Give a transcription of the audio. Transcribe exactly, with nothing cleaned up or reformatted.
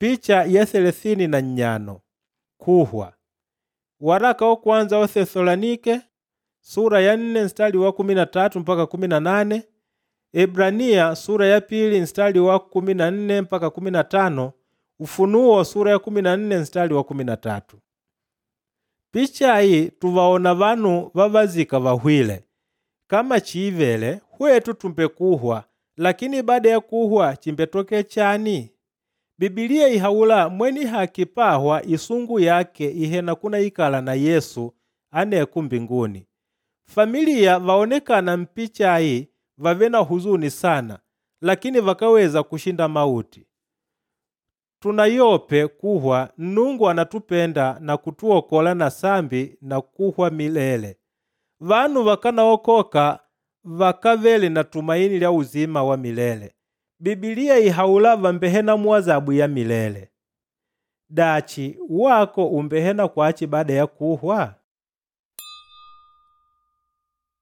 Picha ya thelathini na nyano. Kuhwa. Waraka wa kwanza wa Thesalonike sura ya nne mstari wa kumi na tatu mpaka kumi na nane. Ebrania sura ya pili mstari wa kumi na nne mpaka kumi na tano. Ufunuo sura ya kumi na nne mstari wa kumi na tatu. Picha hii tuvaona vanu vavazika vahwile. Kama chivele hwetu tumpe kuhwa, lakini baada ya kuhwa chimbetoke chani. Biblia ihaula mweni hakipahwa isungu yake ihena kuna ikala na Yesu aneku mbinguni. Familia vaonekana mpicha hii vavena huzuni sana, lakini vakaweza kushinda mauti. Tunayope kuhwa Nungu anatupenda na kutuokola na sambi na kuhwa milele. Vanu vakanaokoka vakavele na tumaini lya uzima wa milele. Biblia ihaula vambehena muazabu ya milele. Dachi wako umbehena kwachi baada ya kuhwa?